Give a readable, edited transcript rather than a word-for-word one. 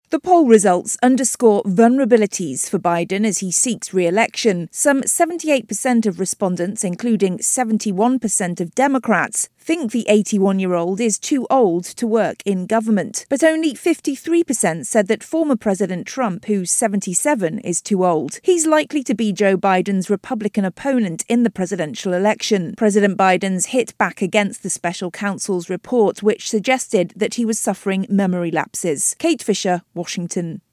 The poll results underscore vulnerabilities for Biden as he seeks re-election. Some 78% of respondents, including 71% of Democrats, think the 81-year-old is too old to work in government. But only 53% said that former President Trump, who's 77, is too old. He's likely to be Joe Biden's Republican opponent in the presidential election. President Biden's hit back against the special counsel's report, which suggested that he was suffering memory lapses. Kate Fisher, Washington.